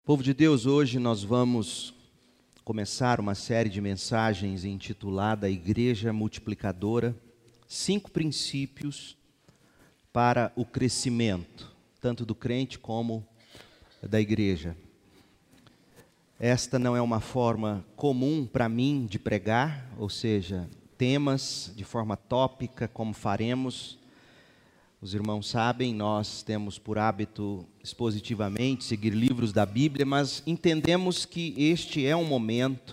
Povo de Deus, hoje nós vamos começar uma série de mensagens intitulada Igreja Multiplicadora, 5 princípios para o crescimento, tanto do crente como da igreja. Esta não é uma forma comum para mim de pregar, ou seja, temas de forma tópica, como faremos. Os irmãos sabem, nós temos por hábito expositivamente seguir livros da Bíblia, mas entendemos que este é um momento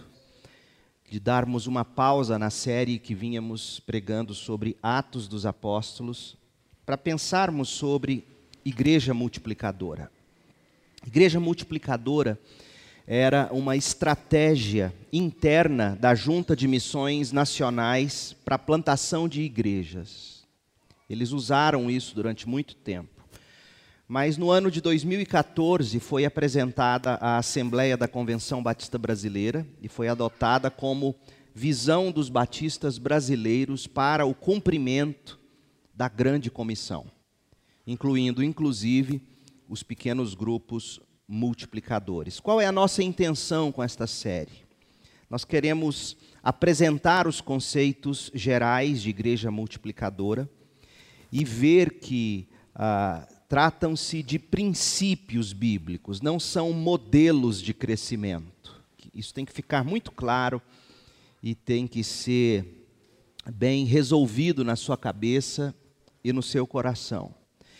de darmos uma pausa na série que vínhamos pregando sobre Atos dos Apóstolos, para pensarmos sobre Igreja Multiplicadora. Igreja Multiplicadora era uma estratégia interna da Junta de Missões Nacionais para a plantação de igrejas. Eles usaram isso durante muito tempo. Mas no ano de 2014 foi apresentada à Assembleia da Convenção Batista Brasileira e foi adotada como visão dos batistas brasileiros para o cumprimento da grande comissão, incluindo inclusive os pequenos grupos multiplicadores. Qual é a nossa intenção com esta série? Nós queremos apresentar os conceitos gerais de igreja multiplicadora e ver que tratam-se de princípios bíblicos, não são modelos de crescimento. Isso tem que ficar muito claro e tem que ser bem resolvido na sua cabeça e no seu coração.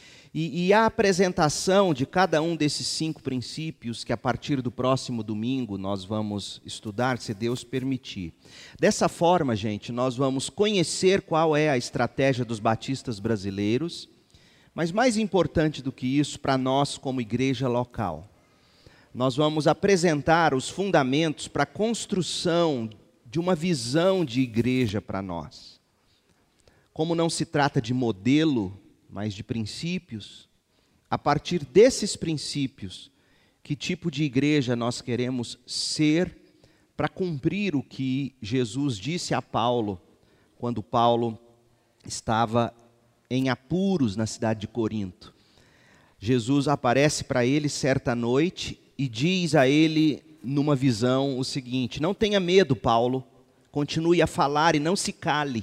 E a apresentação de cada um desses 5 princípios, que a partir do próximo domingo nós vamos estudar, se Deus permitir. Dessa forma, gente, nós vamos conhecer qual é a estratégia dos batistas brasileiros, mas mais importante do que isso, para nós como igreja local. Nós vamos apresentar os fundamentos para a construção de uma visão de igreja para nós. Como não se trata de modelo, mas de princípios, a partir desses princípios, que tipo de igreja nós queremos ser para cumprir o que Jesus disse a Paulo, quando Paulo estava em apuros na cidade de Corinto. Jesus aparece para ele certa noite e diz a ele numa visão o seguinte: não tenha medo, Paulo, continue a falar e não se cale.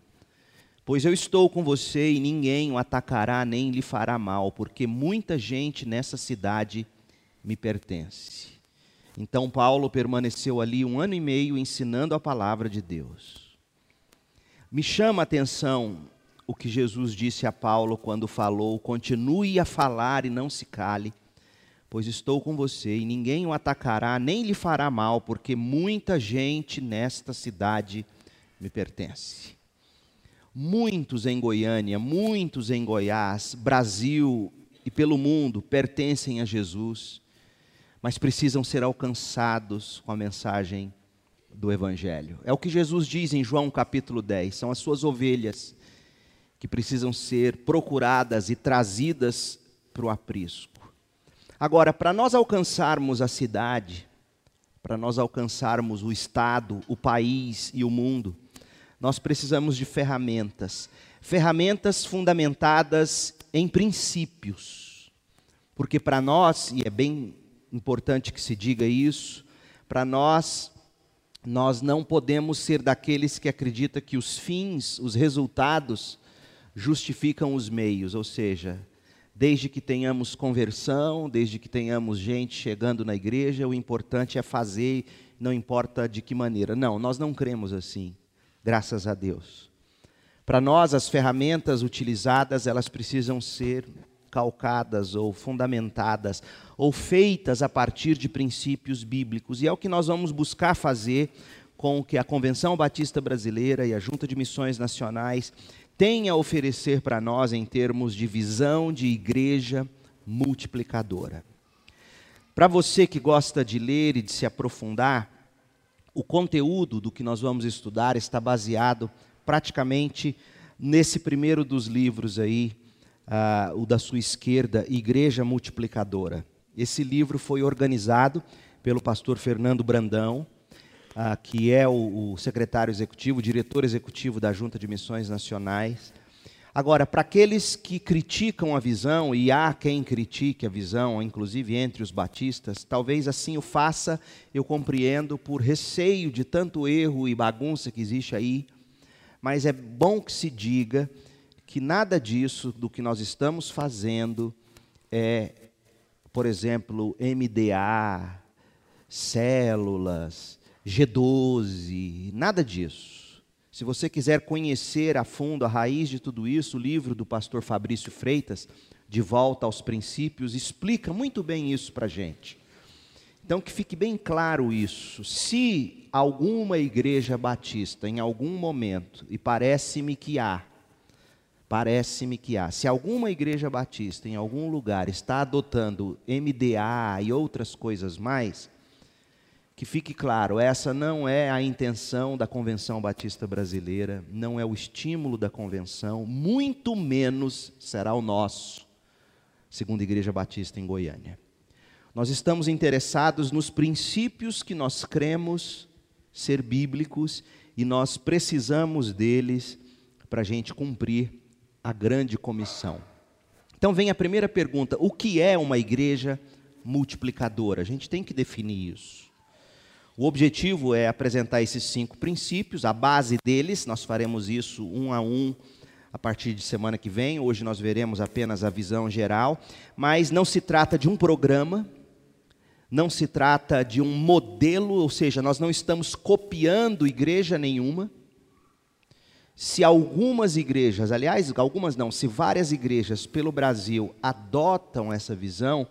Pois eu estou com você e ninguém o atacará nem lhe fará mal, porque muita gente nessa cidade me pertence. Então Paulo permaneceu ali 1 ano e meio ensinando a palavra de Deus. Me chama a atenção o que Jesus disse a Paulo quando falou: continue a falar e não se cale, pois estou com você e ninguém o atacará nem lhe fará mal, porque muita gente nesta cidade me pertence. Muitos em Goiânia, muitos em Goiás, Brasil e pelo mundo pertencem a Jesus, mas precisam ser alcançados com a mensagem do Evangelho. É o que Jesus diz em João capítulo 10, são as suas ovelhas que precisam ser procuradas e trazidas para o aprisco. Agora, para nós alcançarmos a cidade, para nós alcançarmos o estado, o país e o mundo, nós precisamos de ferramentas fundamentadas em princípios, porque para nós, e é bem importante que se diga isso, para nós não podemos ser daqueles que acreditam que os fins, os resultados, justificam os meios, ou seja, desde que tenhamos conversão, desde que tenhamos gente chegando na igreja, o importante é fazer, não importa de que maneira. Não, nós não cremos assim. Graças a Deus. Para nós, as ferramentas utilizadas, elas precisam ser calcadas ou fundamentadas, ou feitas a partir de princípios bíblicos. E é o que nós vamos buscar fazer com o que a Convenção Batista Brasileira e a Junta de Missões Nacionais têm a oferecer para nós em termos de visão de igreja multiplicadora. Para você que gosta de ler e de se aprofundar, o conteúdo do que nós vamos estudar está baseado praticamente nesse primeiro dos livros aí, o da sua esquerda, Igreja Multiplicadora. Esse livro foi organizado pelo pastor Fernando Brandão, que é o secretário executivo, o diretor executivo da Junta de Missões Nacionais. Agora, para aqueles que criticam a visão, e há quem critique a visão, inclusive entre os batistas, talvez assim o faça, eu compreendo, por receio de tanto erro e bagunça que existe aí, mas é bom que se diga que nada disso, do que nós estamos fazendo, é, por exemplo, MDA, células, G12, nada disso. Se você quiser conhecer a fundo a raiz de tudo isso, o livro do pastor Fabrício Freitas, De Volta aos Princípios, explica muito bem isso para a gente. Então, que fique bem claro isso. Se alguma igreja batista, em algum momento, e parece-me que há, se alguma igreja batista, em algum lugar, está adotando MDA e outras coisas mais, que fique claro, essa não é a intenção da Convenção Batista Brasileira, não é o estímulo da convenção, muito menos será o nosso, Segunda Igreja Batista em Goiânia. Nós estamos interessados nos princípios que nós cremos ser bíblicos e nós precisamos deles para a gente cumprir a grande comissão. Então vem a primeira pergunta, o que é uma igreja multiplicadora? A gente tem que definir isso. O objetivo é apresentar esses 5 princípios, a base deles, nós faremos isso um a um a partir de semana que vem. Hoje nós veremos apenas a visão geral, mas não se trata de um programa, não se trata de um modelo, ou seja, nós não estamos copiando igreja nenhuma. Se algumas igrejas, aliás, algumas não, se várias igrejas pelo Brasil adotam essa visão,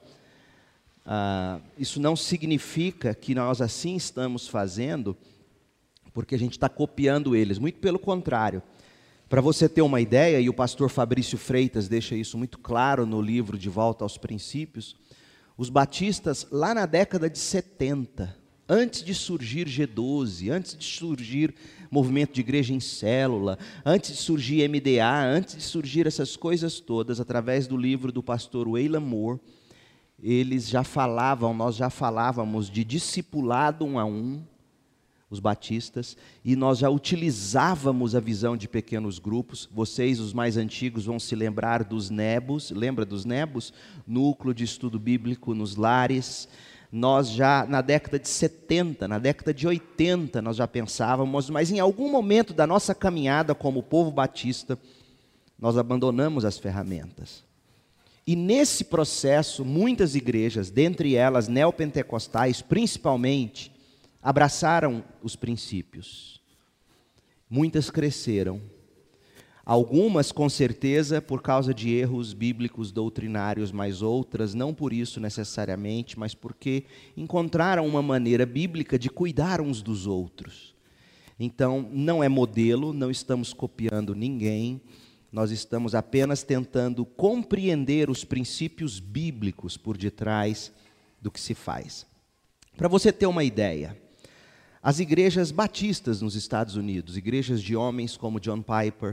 isso não significa que nós assim estamos fazendo porque a gente está copiando eles, muito pelo contrário. Para você ter uma ideia, e o pastor Fabrício Freitas deixa isso muito claro no livro De Volta aos Princípios, os batistas lá na década de 70, antes de surgir G12, antes de surgir movimento de igreja em célula, antes de surgir MDA, antes de surgir essas coisas todas, através do livro do pastor Wayland Moore, eles já falavam, nós já falávamos de discipulado 1 a 1, os batistas, e nós já utilizávamos a visão de pequenos grupos. Vocês, os mais antigos, vão se lembrar dos nebos, lembra dos nebos? Núcleo de estudo bíblico nos lares. Nós já, na década de 70, na década de 80, nós já pensávamos, mas em algum momento da nossa caminhada como povo batista, nós abandonamos as ferramentas. E nesse processo, muitas igrejas, dentre elas neopentecostais principalmente, abraçaram os princípios. Muitas cresceram. Algumas, com certeza, por causa de erros bíblicos doutrinários, mas outras, não por isso necessariamente, mas porque encontraram uma maneira bíblica de cuidar uns dos outros. Então, não é modelo, não estamos copiando ninguém, nós estamos apenas tentando compreender os princípios bíblicos por detrás do que se faz. Para você ter uma ideia, as igrejas batistas nos Estados Unidos, igrejas de homens como John Piper,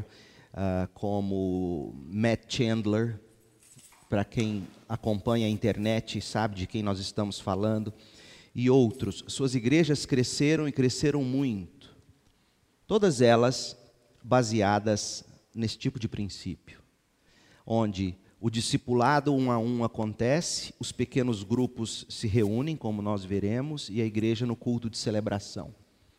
como Matt Chandler, para quem acompanha a internet sabe de quem nós estamos falando, e outros, suas igrejas cresceram e cresceram muito. Todas elas baseadas nesse tipo de princípio, onde o discipulado 1 a 1 acontece, os pequenos grupos se reúnem, como nós veremos, e a igreja no culto de celebração.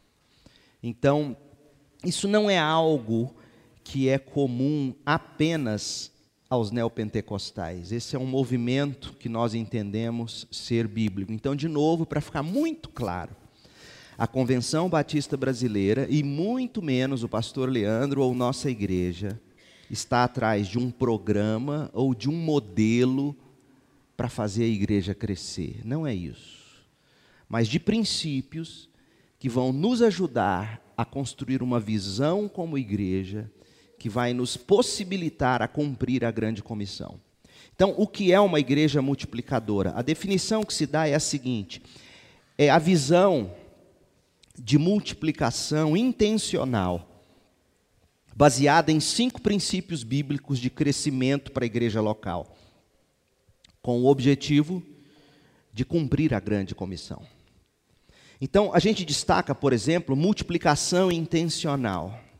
Então, isso não é algo que é comum apenas aos neopentecostais. Esse é um movimento que nós entendemos ser bíblico. Então, de novo, para ficar muito claro, a Convenção Batista Brasileira, e muito menos o pastor Leandro ou nossa igreja, está atrás de um programa ou de um modelo para fazer a igreja crescer. Não é isso. Mas de princípios que vão nos ajudar a construir uma visão como igreja, que vai nos possibilitar a cumprir a grande comissão. Então, o que é uma igreja multiplicadora? A definição que se dá é a seguinte: é a visão de multiplicação intencional, baseada em 5 princípios bíblicos de crescimento para a igreja local, com o objetivo de cumprir a grande comissão. Então, a gente destaca, por exemplo, multiplicação intencional.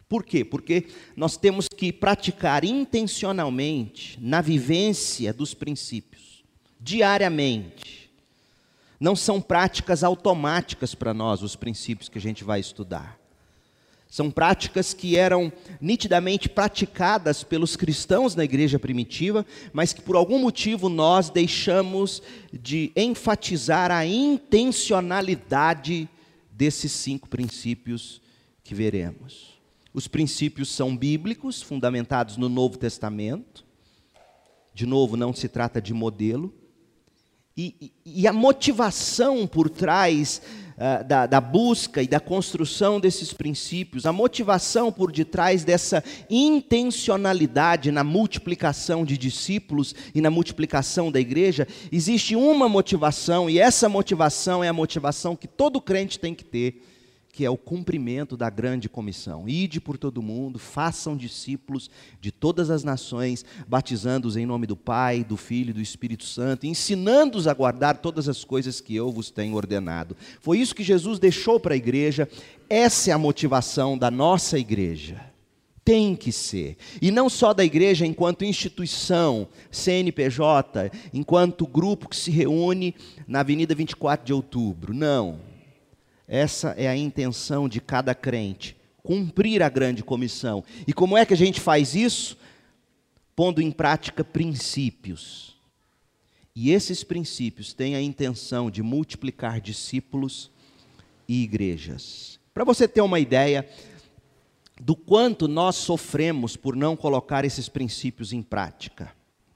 Por quê? Porque nós temos que praticar intencionalmente na vivência dos princípios, diariamente. Não são práticas automáticas para nós, os princípios que a gente vai estudar. São práticas que eram nitidamente praticadas pelos cristãos na igreja primitiva, mas que por algum motivo nós deixamos de enfatizar a intencionalidade desses 5 princípios que veremos. Os princípios são bíblicos, fundamentados no Novo Testamento. De novo, não se trata de modelo. E a motivação por trás da busca e da construção desses princípios, a motivação por detrás dessa intencionalidade na multiplicação de discípulos e na multiplicação da igreja, existe uma motivação, e essa motivação é a motivação que todo crente tem que ter, que é o cumprimento da grande comissão. Ide por todo mundo, façam discípulos de todas as nações, batizando-os em nome do Pai, do Filho e do Espírito Santo, ensinando-os a guardar todas as coisas que eu vos tenho ordenado. Foi isso que Jesus deixou para a igreja. Essa é a motivação da nossa igreja. Tem que ser. E não só da igreja enquanto instituição, CNPJ, enquanto grupo que se reúne na Avenida 24 de Outubro. Não. Essa é a intenção de cada crente, cumprir a grande comissão. E como é que a gente faz isso? Pondo em prática princípios. E esses princípios têm a intenção de multiplicar discípulos e igrejas. Para você ter uma ideia do quanto nós sofremos por não colocar esses princípios em prática.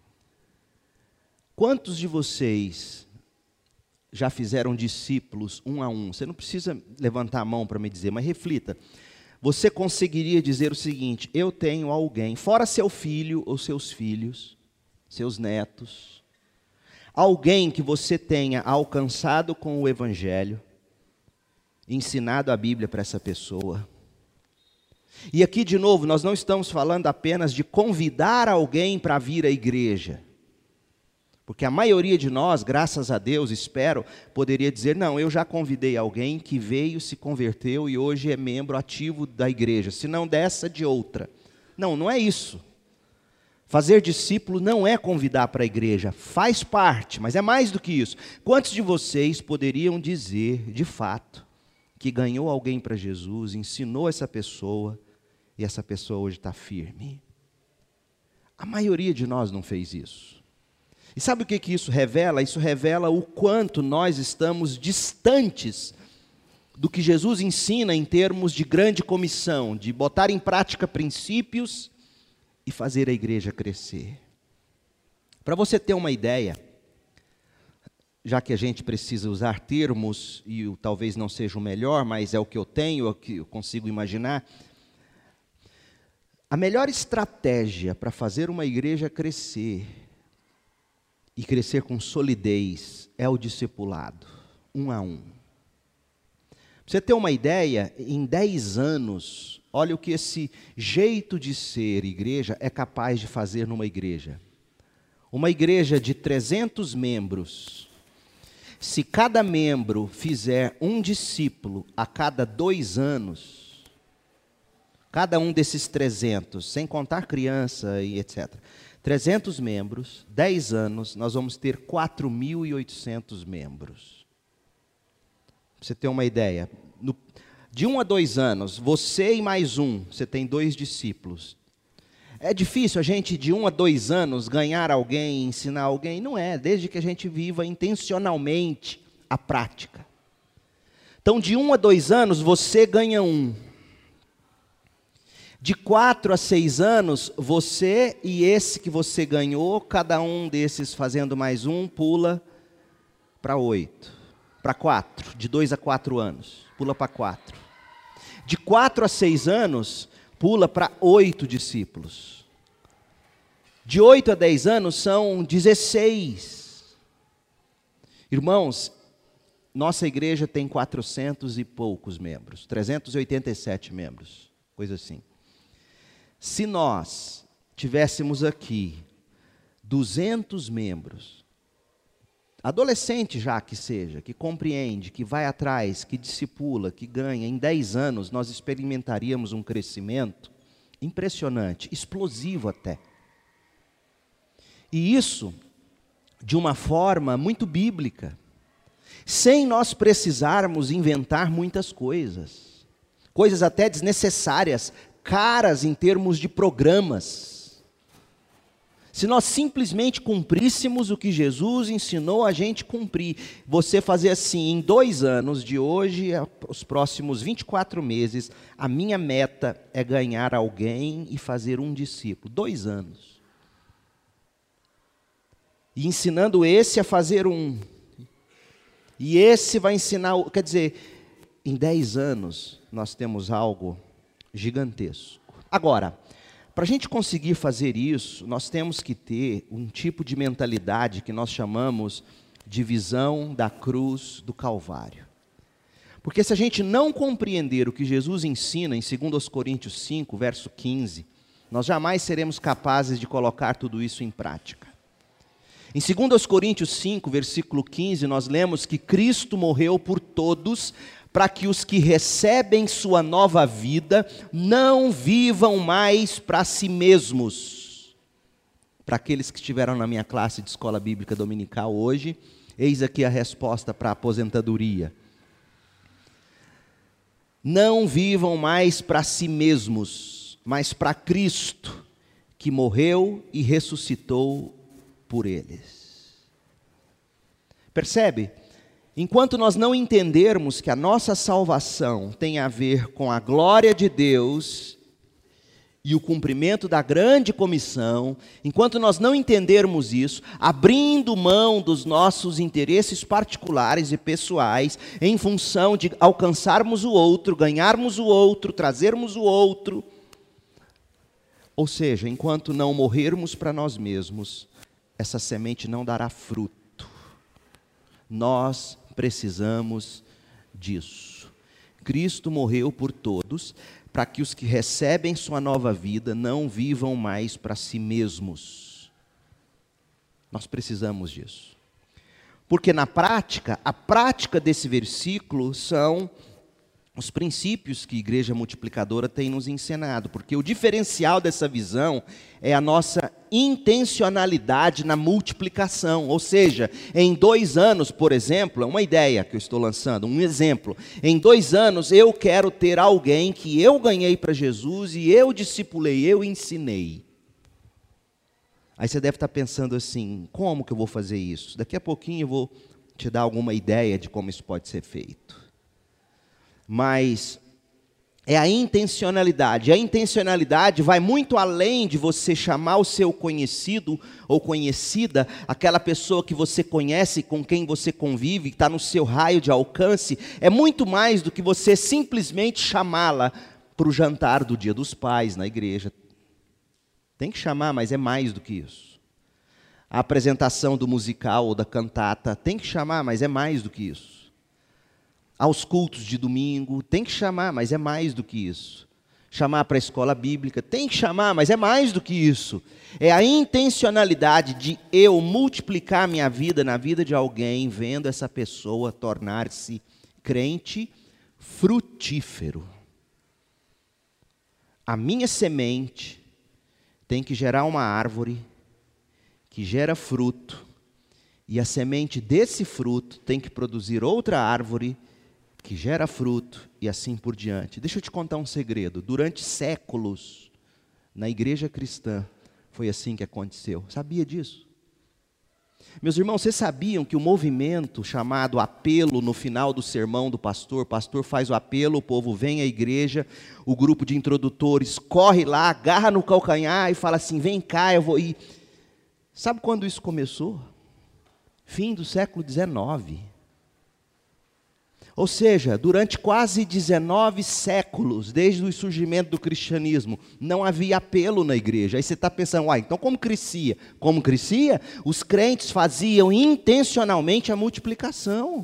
Quantos de vocês já fizeram discípulos um a um? Você não precisa levantar a mão para me dizer, mas reflita. Você conseguiria dizer o seguinte: eu tenho alguém, fora seu filho ou seus filhos, seus netos, alguém que você tenha alcançado com o Evangelho, ensinado a Bíblia para essa pessoa. E aqui de novo, nós não estamos falando apenas de convidar alguém para vir à igreja. Porque a maioria de nós, graças a Deus, espero, poderia dizer, não, eu já convidei alguém que veio, se converteu e hoje é membro ativo da igreja, se não dessa, de outra. Não, não é isso. Fazer discípulo não é convidar para a igreja, faz parte, mas é mais do que isso. Quantos de vocês poderiam dizer, de fato, que ganhou alguém para Jesus, ensinou essa pessoa, e essa pessoa hoje está firme? A maioria de nós não fez isso. E sabe o que isso revela? Isso revela o quanto nós estamos distantes do que Jesus ensina em termos de grande comissão, de botar em prática princípios e fazer a igreja crescer. Para você ter uma ideia, já que a gente precisa usar termos, e talvez não seja o melhor, mas é o que eu tenho, é o que eu consigo imaginar, a melhor estratégia para fazer uma igreja crescer, e crescer com solidez, é o discipulado, um a um. Pra você ter uma ideia, em 10 anos, olha o que esse jeito de ser igreja é capaz de fazer numa igreja. Uma igreja de 300 membros, se cada membro fizer um discípulo a cada 2 anos, cada um desses 300, sem contar criança e etc., 300 membros, 10 anos, nós vamos ter 4.800 membros. Para você ter uma ideia, de 1 a 2 anos, você e mais um, você tem 2 discípulos. É difícil a gente, de 1 a 2 anos, ganhar alguém, ensinar alguém? Não é, desde que a gente viva intencionalmente a prática. Então, de 1 a 2 anos, você ganha um. De 4 a 6 anos, você e esse que você ganhou, cada um desses fazendo mais um, pula para 8, para 4, de 2 a 4 anos, pula para 4. De 4 a 6 anos, pula para 8 discípulos. De 8 a 10 anos são 16. Irmãos, nossa igreja tem 400 e poucos membros, 387 membros, coisa assim. Se nós tivéssemos aqui 200 membros, adolescente já que seja, que compreende, que vai atrás, que discipula, que ganha, em 10 anos nós experimentaríamos um crescimento impressionante, explosivo até. E isso de uma forma muito bíblica, sem nós precisarmos inventar muitas coisas, coisas até desnecessárias, caras em termos de programas. Se nós simplesmente cumpríssemos o que Jesus ensinou a gente cumprir, você fazer assim, em 2 anos, de hoje aos próximos 24 meses, a minha meta é ganhar alguém e fazer um discípulo. 2 anos. E ensinando esse a fazer um. E esse vai ensinar, quer dizer, em 10 anos nós temos algo gigantesco. Agora, para a gente conseguir fazer isso, nós temos que ter um tipo de mentalidade que nós chamamos de visão da cruz do Calvário. Porque se a gente não compreender o que Jesus ensina em 2 Coríntios 5, verso 15, nós jamais seremos capazes de colocar tudo isso em prática. Em 2 Coríntios 5, versículo 15, nós lemos que Cristo morreu por todos, para que os que recebem sua nova vida não vivam mais para si mesmos. Para aqueles que estiveram na minha classe de escola bíblica dominical hoje, eis aqui a resposta para a aposentadoria. Não vivam mais para si mesmos, mas para Cristo, que morreu e ressuscitou por eles. Percebe? Enquanto nós não entendermos que a nossa salvação tem a ver com a glória de Deus e o cumprimento da grande comissão, enquanto nós não entendermos isso, abrindo mão dos nossos interesses particulares e pessoais, em função de alcançarmos o outro, ganharmos o outro, trazermos o outro, ou seja, enquanto não morrermos para nós mesmos, essa semente não dará fruto. Nós precisamos disso. Cristo morreu por todos, para que os que recebem sua nova vida não vivam mais para si mesmos. Nós precisamos disso. Porque na prática, a prática desse versículo são os princípios que a Igreja Multiplicadora tem nos ensinado. Porque o diferencial dessa visão é a nossa intencionalidade na multiplicação. Ou seja, em 2 anos, por exemplo, é uma ideia que eu estou lançando, um exemplo. Em 2 anos eu quero ter alguém que eu ganhei para Jesus e eu discipulei, eu ensinei. Aí você deve estar pensando assim, como que eu vou fazer isso? Daqui a pouquinho eu vou te dar alguma ideia de como isso pode ser feito. Mas é a intencionalidade. A intencionalidade vai muito além de você chamar o seu conhecido ou conhecida, aquela pessoa que você conhece, com quem você convive, que está no seu raio de alcance. É muito mais do que você simplesmente chamá-la para o jantar do Dia dos Pais na igreja. Tem que chamar, mas é mais do que isso. A apresentação do musical ou da cantata, tem que chamar, mas é mais do que isso. Aos cultos de domingo, tem que chamar, mas é mais do que isso. Chamar para a escola bíblica, tem que chamar, mas é mais do que isso. É a intencionalidade de eu multiplicar minha vida na vida de alguém, vendo essa pessoa tornar-se crente frutífero. A minha semente tem que gerar uma árvore que gera fruto, e a semente desse fruto tem que produzir outra árvore que gera fruto, e assim por diante. Deixa eu te contar um segredo. Durante séculos, na igreja cristã, foi assim que aconteceu. Sabia disso? Meus irmãos, vocês sabiam que o movimento chamado apelo no final do sermão do pastor, o pastor faz o apelo, o povo vem à igreja, o grupo de introdutores corre lá, agarra no calcanhar e fala assim, vem cá, eu vou ir. Sabe quando isso começou? Fim do século XIX. Ou seja, durante quase 19 séculos, desde o surgimento do cristianismo, não havia apelo na igreja. Aí você está pensando, então como crescia? Como crescia? Os crentes faziam intencionalmente a multiplicação.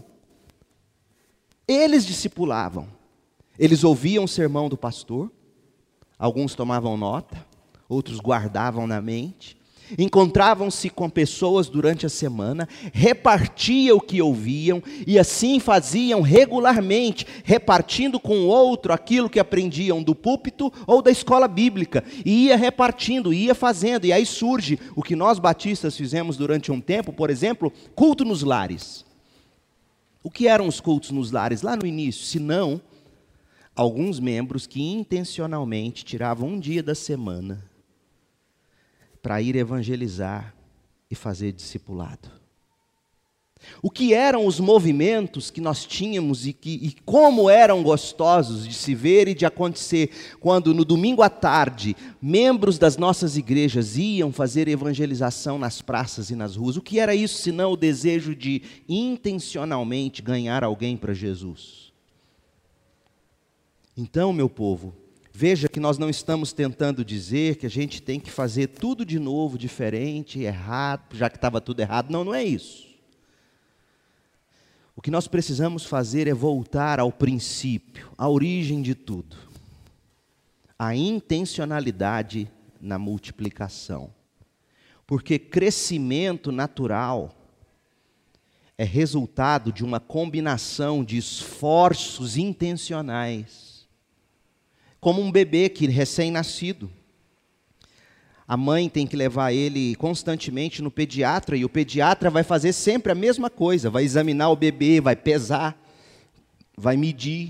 Eles discipulavam. Eles ouviam o sermão do pastor, alguns tomavam nota, outros guardavam na mente. encontravam-se com pessoas durante a semana, repartiam o que ouviam e assim faziam regularmente, repartindo com o outro aquilo que aprendiam do púlpito ou da escola bíblica, e ia repartindo, ia fazendo, e aí surge o que nós batistas fizemos durante um tempo, por exemplo, culto nos lares. O que eram os cultos nos lares lá no início? Se não, alguns membros que intencionalmente tiravam um dia da semana para ir evangelizar e fazer discipulado. O que eram os movimentos que nós tínhamos e como eram gostosos de se ver e de acontecer quando no domingo à tarde membros das nossas igrejas iam fazer evangelização nas praças e nas ruas. O que era isso senão o desejo de intencionalmente ganhar alguém para Jesus? Então, meu povo, veja que nós não estamos tentando dizer que a gente tem que fazer tudo de novo, diferente, errado, já que estava tudo errado. Não, não é isso. O que nós precisamos fazer é voltar ao princípio, à origem de tudo. A intencionalidade na multiplicação. Porque crescimento natural é resultado de uma combinação de esforços intencionais. Como um bebê que recém-nascido. A mãe tem que levar ele constantemente no pediatra, e o pediatra vai fazer sempre a mesma coisa, vai examinar o bebê, vai pesar, vai medir.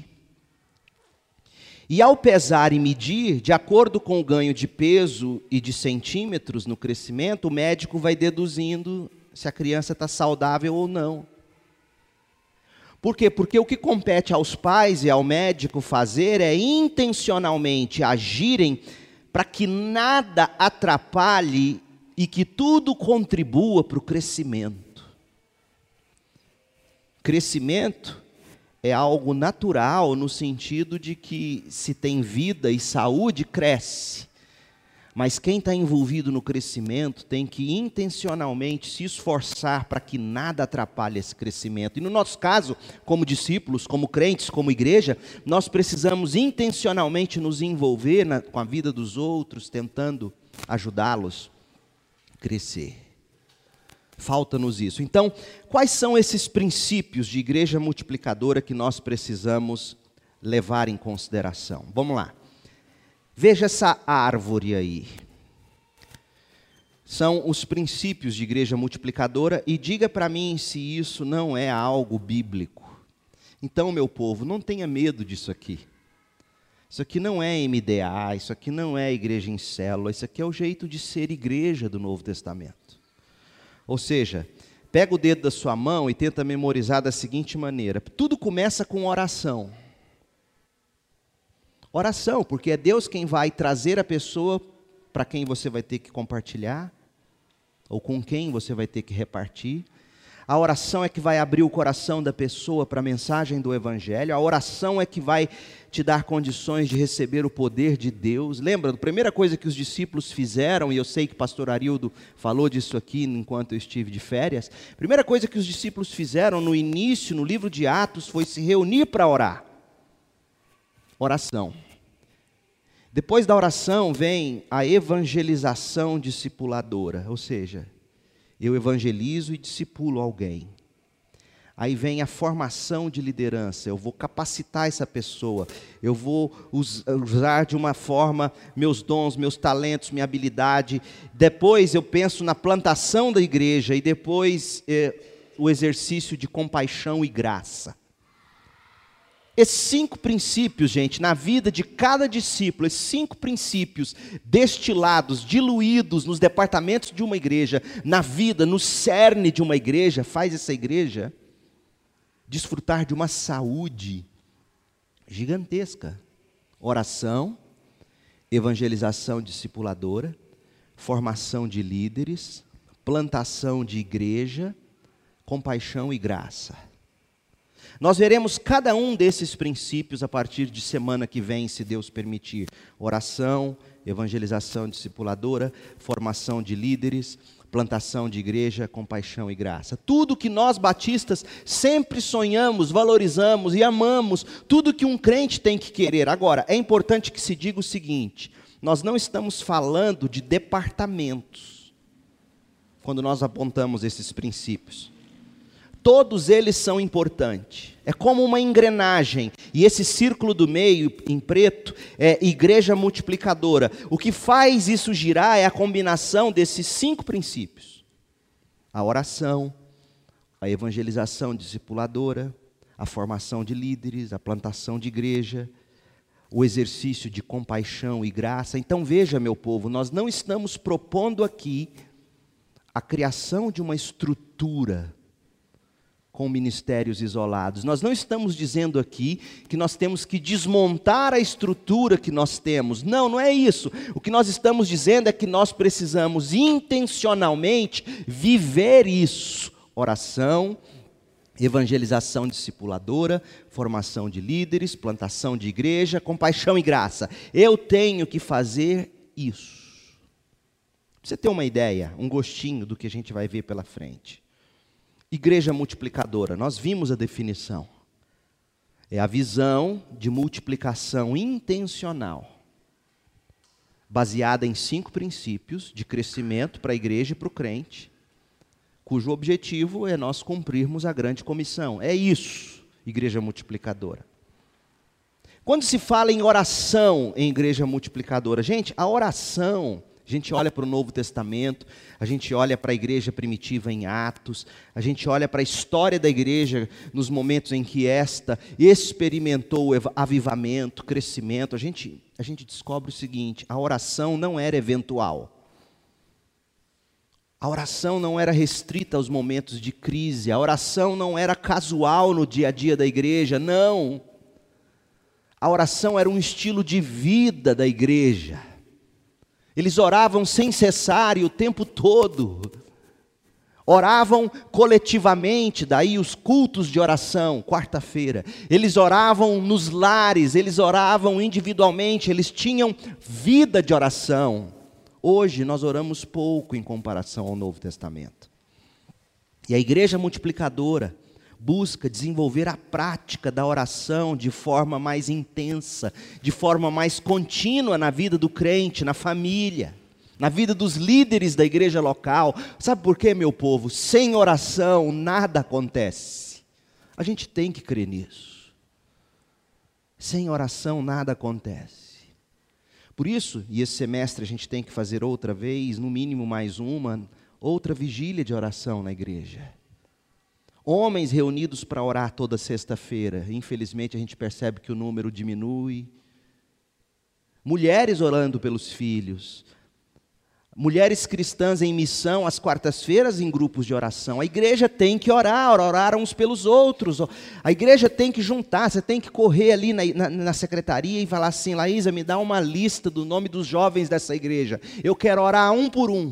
E ao pesar e medir, de acordo com o ganho de peso e de centímetros no crescimento, o médico vai deduzindo se a criança está saudável ou não. Por quê? Porque o que compete aos pais e ao médico fazer é intencionalmente agirem para que nada atrapalhe e que tudo contribua para o crescimento. Crescimento é algo natural no sentido de que se tem vida e saúde, cresce. Mas quem está envolvido no crescimento tem que intencionalmente se esforçar para que nada atrapalhe esse crescimento. E no nosso caso, como discípulos, como crentes, como igreja, nós precisamos intencionalmente nos envolver com a vida dos outros, tentando ajudá-los a crescer. Falta-nos isso. Então, quais são esses princípios de igreja multiplicadora que nós precisamos levar em consideração? Vamos lá. Veja essa árvore aí. São os princípios de igreja multiplicadora e diga para mim se isso não é algo bíblico. Então, meu povo, não tenha medo disso aqui. Isso aqui não é MDA, isso aqui não é igreja em célula, isso aqui é o jeito de ser igreja do Novo Testamento. Ou seja, pega o dedo da sua mão e tenta memorizar da seguinte maneira. Tudo começa com oração. Oração, porque é Deus quem vai trazer a pessoa para quem você vai ter que compartilhar, ou com quem você vai ter que repartir. A oração é que vai abrir o coração da pessoa para a mensagem do Evangelho. A oração é que vai te dar condições de receber o poder de Deus. Lembra, a primeira coisa que os discípulos fizeram, e eu sei que o pastor Arildo falou disso aqui enquanto eu estive de férias, a primeira coisa que os discípulos fizeram no início, no livro de Atos, foi se reunir para orar. Oração. Depois da oração vem a evangelização discipuladora, ou seja, eu evangelizo e discipulo alguém. Aí vem a formação de liderança, eu vou capacitar essa pessoa, eu vou usar de uma forma meus dons, meus talentos, minha habilidade. Depois eu penso na plantação da igreja e depois o exercício de compaixão e graça. Esses 5 princípios, gente, na vida de cada discípulo, esses 5 princípios destilados, diluídos nos departamentos de uma igreja, na vida, no cerne de uma igreja, faz essa igreja desfrutar de uma saúde gigantesca. Oração, evangelização discipuladora, formação de líderes, plantação de igreja, compaixão e graça. Nós veremos cada um desses princípios a partir de semana que vem, se Deus permitir. Oração, evangelização discipuladora, formação de líderes, plantação de igreja, compaixão e graça. Tudo que nós batistas sempre sonhamos, valorizamos e amamos, tudo que um crente tem que querer. Agora, é importante que se diga o seguinte, nós não estamos falando de departamentos. quando nós apontamos esses princípios. Todos eles são importantes. É como uma engrenagem. E esse círculo do meio, em preto, é igreja multiplicadora. O que faz isso girar é a combinação desses 5 princípios. A oração, a evangelização discipuladora, a formação de líderes, a plantação de igreja, o exercício de compaixão e graça. Então veja, meu povo, nós não estamos propondo aqui a criação de uma estrutura com ministérios isolados. Nós não estamos dizendo aqui que nós temos que desmontar a estrutura que nós temos. Não, não é isso. O que nós estamos dizendo é que nós precisamos intencionalmente viver isso. Oração, evangelização discipuladora, formação de líderes, plantação de igreja, compaixão e graça. Eu tenho que fazer isso. Pra você ter uma ideia, um gostinho do que a gente vai ver pela frente. Igreja multiplicadora, nós vimos a definição. É a visão de multiplicação intencional, baseada em 5 princípios de crescimento para a igreja e para o crente, cujo objetivo é nós cumprirmos a grande comissão. É isso, igreja multiplicadora. Quando se fala em oração em igreja multiplicadora, gente, a oração, a gente olha para o Novo Testamento, a gente olha para a igreja primitiva em Atos, a gente olha para a história da igreja nos momentos em que esta experimentou avivamento, crescimento, a gente descobre o seguinte: a oração não era eventual. A oração não era restrita aos momentos de crise, a oração não era casual no dia a dia da igreja, não. A oração era um estilo de vida da igreja. Eles oravam sem cessar e o tempo todo. Oravam coletivamente, daí os cultos de oração, quarta-feira. Eles oravam nos lares, eles oravam individualmente, eles tinham vida de oração. Hoje nós oramos pouco em comparação ao Novo Testamento. E a igreja multiplicadora busca desenvolver a prática da oração de forma mais intensa, de forma mais contínua na vida do crente, na família, na vida dos líderes da igreja local. Sabe por quê, meu povo? Sem oração nada acontece. A gente tem que crer nisso. Sem oração nada acontece. Por isso, e esse semestre a gente tem que fazer outra vez, no mínimo mais uma, outra vigília de oração na igreja. Homens reunidos para orar toda sexta-feira. Infelizmente a gente percebe que o número diminui. Mulheres orando pelos filhos. Mulheres cristãs em missão às quartas-feiras em grupos de oração. A igreja tem que orar uns pelos outros. A igreja tem que juntar, você tem que correr ali na secretaria e falar assim: Laísa, me dá uma lista do nome dos jovens dessa igreja. Eu quero orar um por um.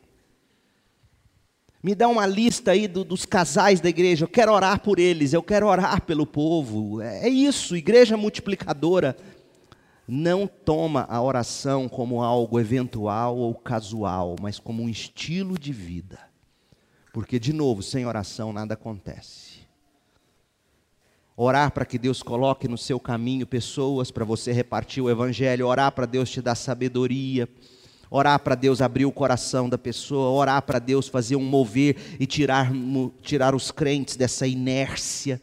Me dá uma lista aí dos casais da igreja, eu quero orar por eles, eu quero orar pelo povo. É isso, igreja multiplicadora não toma a oração como algo eventual ou casual, mas como um estilo de vida. Porque, de novo, sem oração nada acontece. Orar para que Deus coloque no seu caminho pessoas para você repartir o evangelho, orar para Deus te dar sabedoria, orar para Deus abrir o coração da pessoa, orar para Deus fazer um mover e tirar os crentes dessa inércia.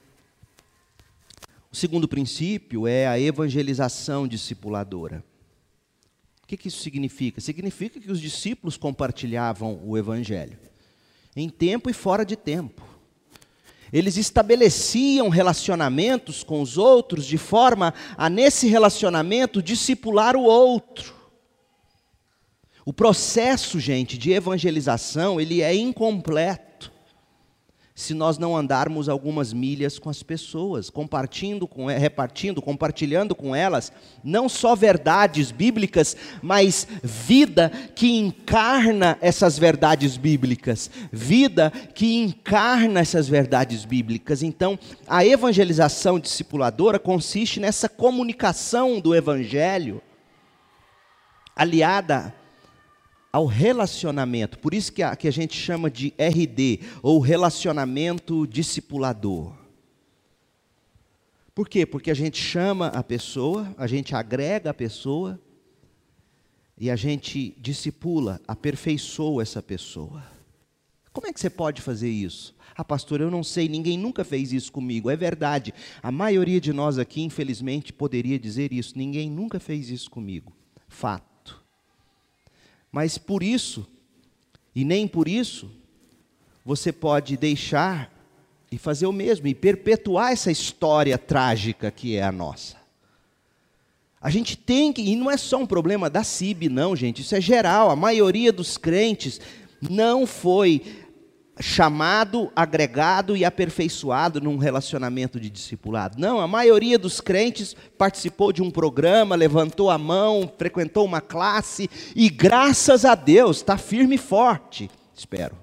O segundo princípio é a evangelização discipuladora. O que isso significa? Significa que os discípulos compartilhavam o evangelho, em tempo e fora de tempo. Eles estabeleciam relacionamentos com os outros de forma a, nesse relacionamento, discipular o outro. O processo, gente, de evangelização, ele é incompleto se nós não andarmos algumas milhas com as pessoas, compartilhando com elas, não só verdades bíblicas, mas vida que encarna essas verdades bíblicas. Vida que encarna essas verdades bíblicas. Então, a evangelização discipuladora consiste nessa comunicação do evangelho, aliada ao relacionamento, por isso que a gente chama de RD, ou relacionamento discipulador. Por quê? Porque a gente chama a pessoa, a gente agrega a pessoa, e a gente discipula, aperfeiçoa essa pessoa. Como é que você pode fazer isso? Ah, pastor, eu não sei, ninguém nunca fez isso comigo. É verdade, a maioria de nós aqui, infelizmente, poderia dizer isso. Ninguém nunca fez isso comigo. Fato. Mas por isso, e nem por isso, você pode deixar e fazer o mesmo, e perpetuar essa história trágica que é a nossa. A gente tem que, e não é só um problema da CIB não, gente, isso é geral, a maioria dos crentes não foi chamado, agregado e aperfeiçoado num relacionamento de discipulado. Não, a maioria dos crentes participou de um programa, levantou a mão, frequentou uma classe, e graças a Deus, está firme e forte, espero.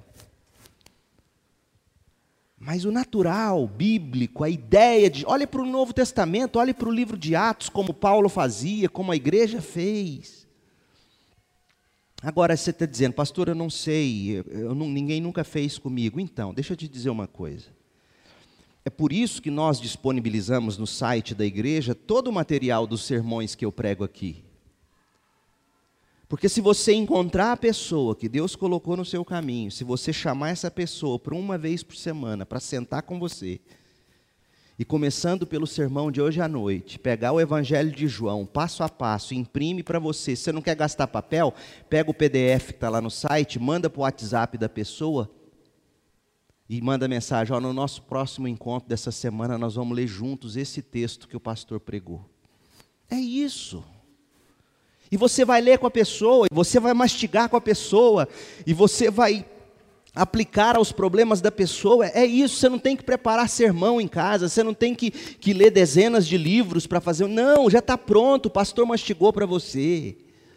Mas o natural, bíblico, a ideia de... Olhe para o Novo Testamento, olhe para o livro de Atos, como Paulo fazia, como a igreja fez. Agora você está dizendo, pastor, eu não sei, ninguém nunca fez comigo. Então, deixa eu te dizer uma coisa. É por isso que nós disponibilizamos no site da igreja todo o material dos sermões que eu prego aqui. Porque se você encontrar a pessoa que Deus colocou no seu caminho, se você chamar essa pessoa por uma vez por semana para sentar com você, e começando pelo sermão de hoje à noite, pegar o Evangelho de João, passo a passo, imprime para você. Se você não quer gastar papel, pega o PDF que está lá no site, manda para o WhatsApp da pessoa e manda mensagem, no nosso próximo encontro dessa semana nós vamos ler juntos esse texto que o pastor pregou. É isso. E você vai ler com a pessoa, e você vai mastigar com a pessoa, e você vai aplicar aos problemas da pessoa. É isso, você não tem que preparar sermão em casa, você não tem que ler dezenas de livros para fazer. Não, já está pronto, o pastor mastigou para você.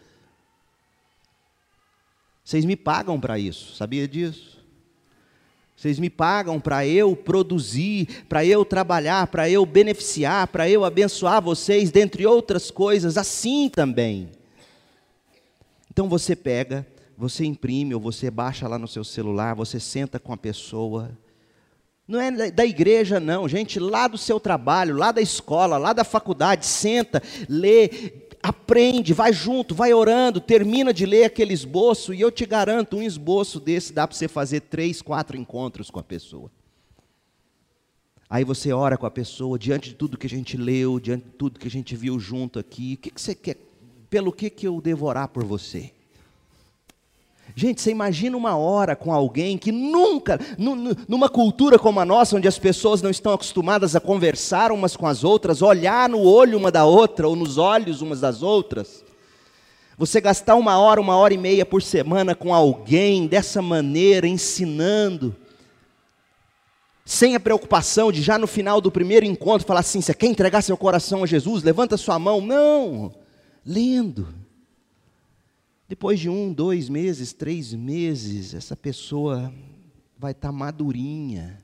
Vocês me pagam para isso, sabia disso? Vocês me pagam para eu produzir, para eu trabalhar, para eu beneficiar, para eu abençoar vocês, dentre outras coisas, assim também. Então você pega, você imprime ou você baixa lá no seu celular, você senta com a pessoa. Não é da igreja não, gente, lá do seu trabalho, lá da escola, lá da faculdade, senta, lê, aprende, vai junto, vai orando, termina de ler aquele esboço, e eu te garanto, um esboço desse dá para você fazer 3, 4 encontros com a pessoa. Aí você ora com a pessoa, diante de tudo que a gente leu, diante de tudo que a gente viu junto aqui, o que você quer? Pelo que eu devo orar por você? Gente, você imagina uma hora com alguém que nunca, numa cultura como a nossa, onde as pessoas não estão acostumadas a conversar umas com as outras, olhar no olho uma da outra, ou nos olhos umas das outras, você gastar 1 hora, 1 hora e meia por semana com alguém, dessa maneira, ensinando, sem a preocupação de já no final do primeiro encontro, falar assim, você quer entregar seu coração a Jesus? Levanta sua mão. Não, lendo. Depois de 1, 2 meses, 3 meses, essa pessoa vai estar madurinha.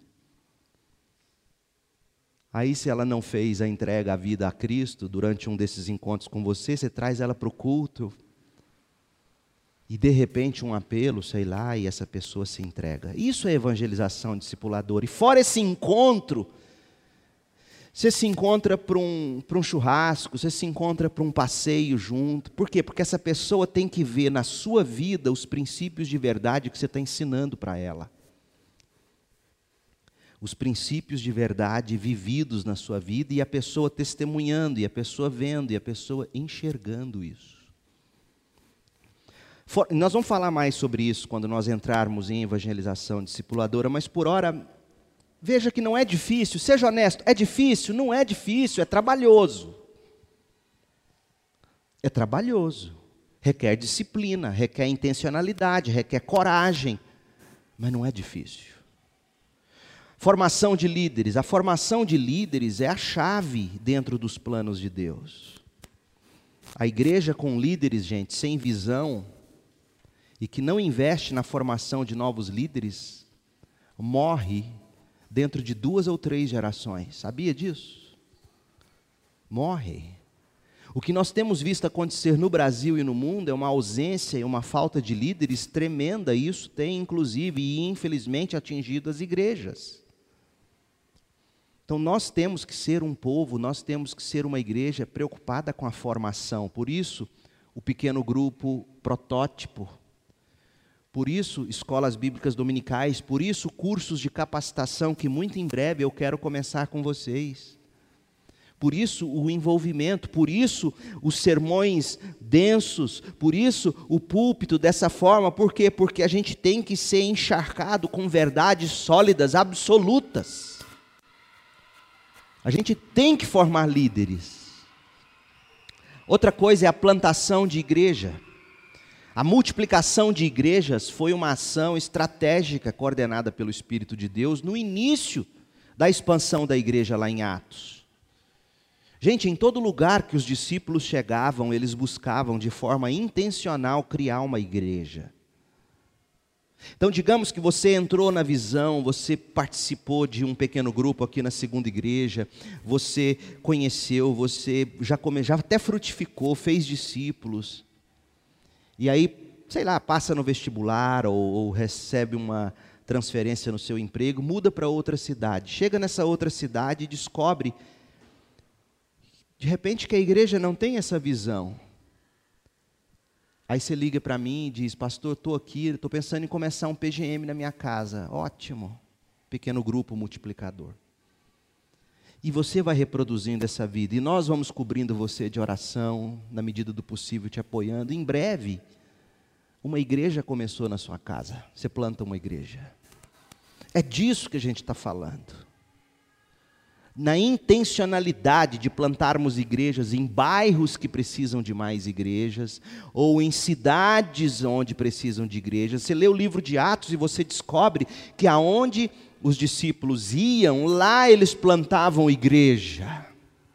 Aí, se ela não fez a entrega à vida a Cristo, durante um desses encontros com você, você traz ela para o culto, e de repente um apelo, sei lá, e essa pessoa se entrega. Isso é evangelização discipuladora. E fora esse encontro, você se encontra para um churrasco, você se encontra para um passeio junto. Por quê? Porque essa pessoa tem que ver na sua vida os princípios de verdade que você está ensinando para ela. Os princípios de verdade vividos na sua vida, e a pessoa testemunhando, e a pessoa vendo, e a pessoa enxergando isso. Nós vamos falar mais sobre isso quando nós entrarmos em evangelização discipuladora, mas por hora... Veja que não é difícil, seja honesto, é difícil? Não é difícil, é trabalhoso. É trabalhoso, requer disciplina, requer intencionalidade, requer coragem, mas não é difícil. Formação de líderes, a formação de líderes é a chave dentro dos planos de Deus. A igreja com líderes, gente, sem visão, e que não investe na formação de novos líderes, morre dentro de 2 ou 3 gerações. Sabia disso? Morre. O que nós temos visto acontecer no Brasil e no mundo é uma ausência e uma falta de líderes tremenda. E isso tem, inclusive, e infelizmente, atingido as igrejas. Então, nós temos que ser um povo, nós temos que ser uma igreja preocupada com a formação. Por isso, o pequeno grupo protótipo, Por isso, escolas bíblicas dominicais, por isso, cursos de capacitação que muito em breve eu quero começar com vocês. Por isso, o envolvimento, por isso, os sermões densos, por isso, o púlpito dessa forma. Por quê? Porque a gente tem que ser encharcado com verdades sólidas, absolutas. A gente tem que formar líderes. Outra coisa é a plantação de igreja. A multiplicação de igrejas foi uma ação estratégica coordenada pelo Espírito de Deus no início da expansão da igreja lá em Atos. Gente, em todo lugar que os discípulos chegavam, eles buscavam de forma intencional criar uma igreja. Então, digamos que você entrou na visão, você participou de um pequeno grupo aqui na segunda igreja, você conheceu, você já até frutificou, fez discípulos. E aí, sei lá, passa no vestibular ou recebe uma transferência no seu emprego, muda para outra cidade. Chega nessa outra cidade e descobre, de repente, que a igreja não tem essa visão. Aí você liga para mim e diz: pastor, estou aqui, estou pensando em começar um PGM na minha casa. Ótimo, pequeno grupo multiplicador. E você vai reproduzindo essa vida, e nós vamos cobrindo você de oração, na medida do possível, te apoiando. Em breve, uma igreja começou na sua casa, você planta uma igreja. É disso que a gente está falando. Na intencionalidade de plantarmos igrejas em bairros que precisam de mais igrejas, ou em cidades onde precisam de igrejas. Você lê o livro de Atos e você descobre que aonde os discípulos iam, lá eles plantavam igreja.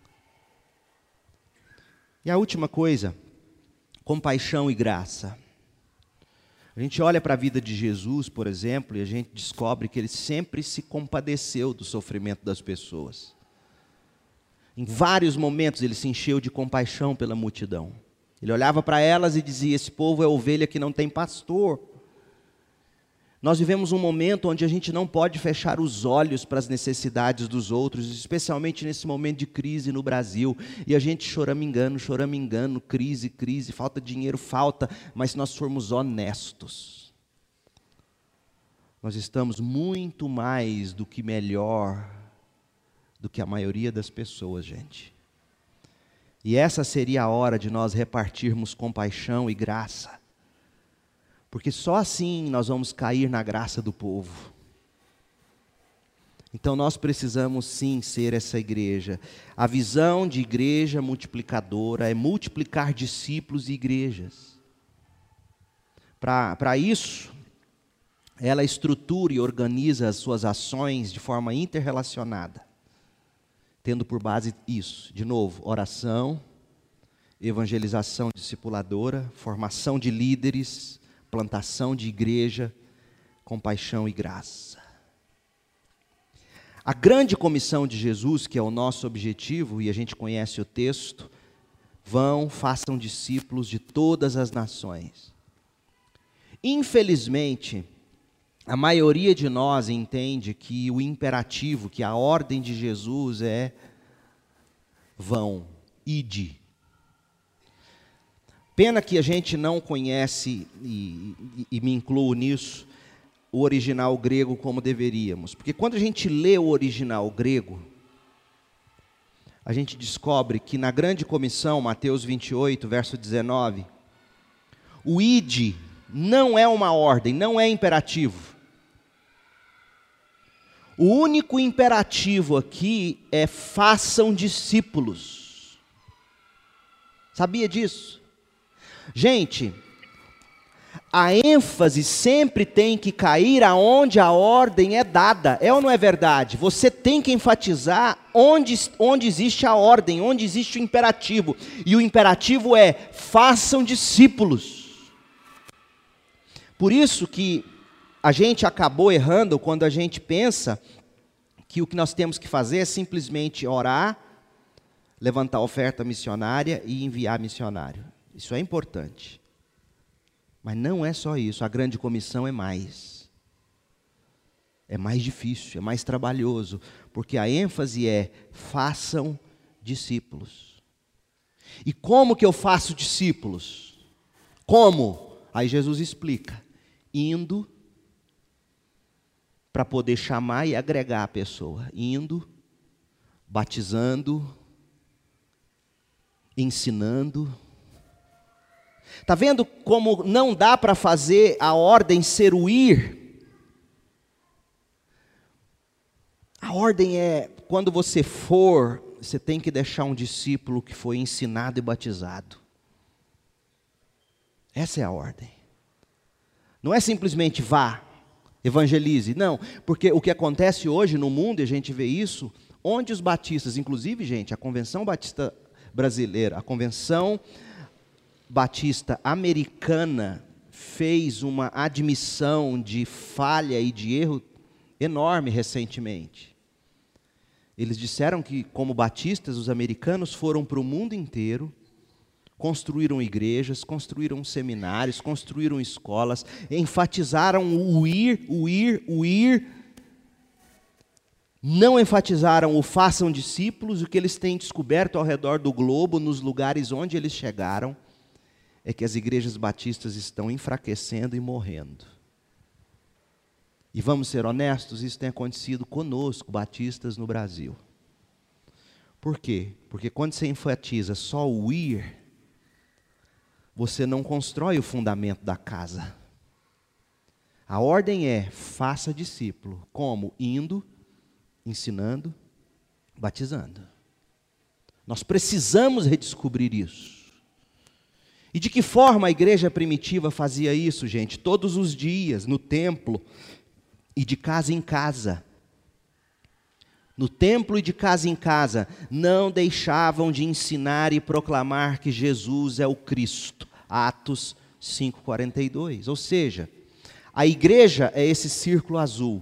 E a última coisa, compaixão e graça. A gente olha para a vida de Jesus, por exemplo, e a gente descobre que ele sempre se compadeceu do sofrimento das pessoas. Em vários momentos ele se encheu de compaixão pela multidão. Ele olhava para elas e dizia: esse povo é ovelha que não tem pastor. Nós vivemos um momento onde a gente não pode fechar os olhos para as necessidades dos outros, especialmente nesse momento de crise no Brasil. E a gente choramingando, crise, falta dinheiro, falta. Mas se nós formos honestos, nós estamos muito mais do que melhor do que a maioria das pessoas, gente. E essa seria a hora de nós repartirmos compaixão e graça. Porque só assim nós vamos cair na graça do povo. Então nós precisamos sim ser essa igreja. A visão de igreja multiplicadora é multiplicar discípulos e igrejas. Para isso, ela estrutura e organiza as suas ações de forma interrelacionada, tendo por base isso, de novo, oração, evangelização discipuladora, formação de líderes, plantação de igreja, compaixão e graça. A grande comissão de Jesus, que é o nosso objetivo, e a gente conhece o texto: vão, façam discípulos de todas as nações. Infelizmente, a maioria de nós entende que o imperativo, que a ordem de Jesus é: vão, ide. Pena que a gente não conhece, e me incluo nisso, o original grego como deveríamos. Porque quando a gente lê o original grego, a gente descobre que na grande comissão, Mateus 28, verso 19, o ide não é uma ordem, não é imperativo. O único imperativo aqui é: façam discípulos. Sabia disso? Gente, a ênfase sempre tem que cair aonde a ordem é dada. É ou não é verdade? Você tem que enfatizar onde existe a ordem, onde existe o imperativo. E o imperativo é: façam discípulos. Por isso que a gente acabou errando quando a gente pensa que o que nós temos que fazer é simplesmente orar, levantar oferta missionária e enviar missionário. Isso é importante. Mas não é só isso. A grande comissão é mais. É mais difícil, é mais trabalhoso. Porque a ênfase é: façam discípulos. E como que eu faço discípulos? Como? Aí Jesus explica: indo para poder chamar e agregar a pessoa, indo, batizando, ensinando. Está vendo como não dá para fazer a ordem ser o ir? A ordem é, quando você for, você tem que deixar um discípulo que foi ensinado e batizado. Essa é a ordem. Não é simplesmente vá, evangelize. Não, porque o que acontece hoje no mundo, e a gente vê isso, onde os batistas, inclusive, gente, a Convenção Batista Brasileira, a Convenção Batista Americana fez uma admissão de falha e de erro enorme recentemente. Eles disseram que, como batistas, os americanos foram para o mundo inteiro, construíram igrejas, construíram seminários, construíram escolas, enfatizaram o ir, não enfatizaram o façam discípulos. O que eles têm descoberto ao redor do globo, nos lugares onde eles chegaram, é que as igrejas batistas estão enfraquecendo e morrendo. E vamos ser honestos, isso tem acontecido conosco, batistas no Brasil. Por quê? Porque quando você enfatiza só o ir, você não constrói o fundamento da casa. A ordem é, faça discípulo. Como? Indo, ensinando, batizando. Nós precisamos redescobrir isso. E de que forma a igreja primitiva fazia isso, gente? Todos os dias, no templo e de casa em casa. No templo e de casa em casa, não deixavam de ensinar e proclamar que Jesus é o Cristo. Atos 5:42. Ou seja, a igreja é esse círculo azul.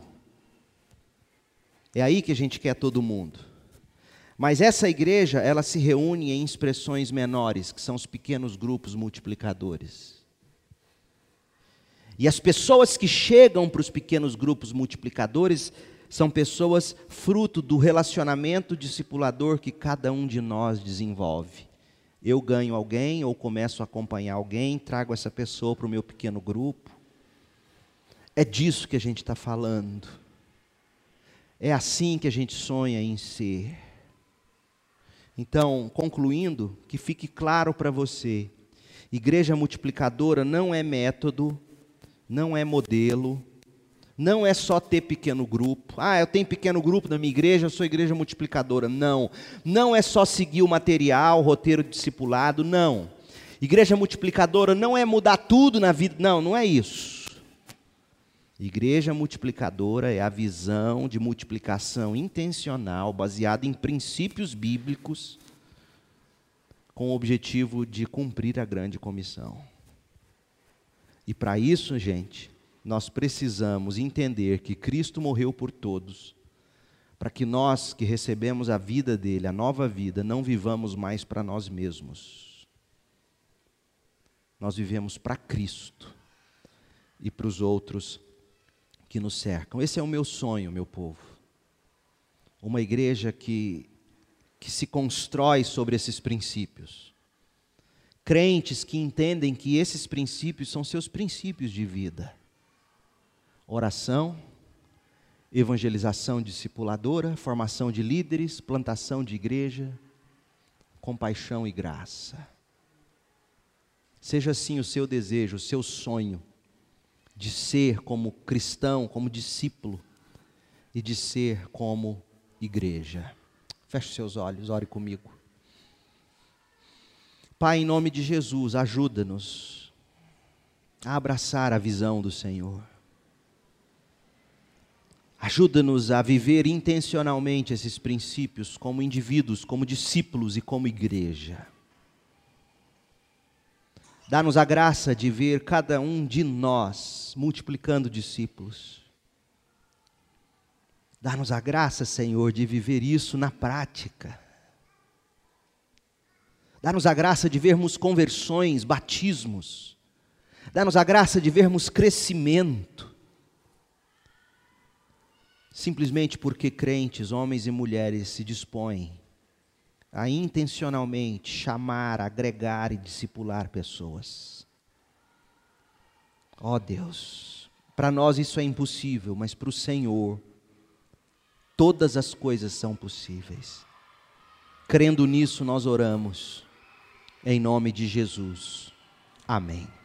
É aí que a gente quer todo mundo. Mas essa igreja, ela se reúne em expressões menores, que são os pequenos grupos multiplicadores. E as pessoas que chegam para os pequenos grupos multiplicadores são pessoas fruto do relacionamento discipulador que cada um de nós desenvolve. Eu ganho alguém, ou começo a acompanhar alguém, trago essa pessoa para o meu pequeno grupo. É disso que a gente está falando. É assim que a gente sonha em ser. Então, concluindo, que fique claro para você, igreja multiplicadora não é método, não é modelo, não é só ter pequeno grupo. Eu tenho pequeno grupo na minha igreja, eu sou igreja multiplicadora. Não, não é só seguir o material, o roteiro discipulado, não. Igreja multiplicadora não é mudar tudo na vida, não, não é isso. Igreja multiplicadora é a visão de multiplicação intencional, baseada em princípios bíblicos, com o objetivo de cumprir a grande comissão. E para isso, gente, nós precisamos entender que Cristo morreu por todos, para que nós que recebemos a vida dele, a nova vida, não vivamos mais para nós mesmos. Nós vivemos para Cristo e para os outros que nos cercam. Esse é o meu sonho, meu povo. Uma igreja que se constrói sobre esses princípios. Crentes que entendem que esses princípios são seus princípios de vida. Oração, evangelização discipuladora, formação de líderes, plantação de igreja, compaixão e graça. Seja assim o seu desejo, o seu sonho, de ser como cristão, como discípulo, e de ser como igreja. Feche seus olhos, ore comigo. Pai, em nome de Jesus, ajuda-nos a abraçar a visão do Senhor. Ajuda-nos a viver intencionalmente esses princípios como indivíduos, como discípulos e como igreja. Dá-nos a graça de ver cada um de nós multiplicando discípulos. Dá-nos a graça, Senhor, de viver isso na prática. Dá-nos a graça de vermos conversões, batismos. Dá-nos a graça de vermos crescimento. Simplesmente porque crentes, homens e mulheres, se dispõem a intencionalmente chamar, agregar e discipular pessoas. Ó Deus, Para nós isso é impossível, mas para o Senhor, todas as coisas são possíveis. Crendo nisso, nós oramos, em nome de Jesus. Amém.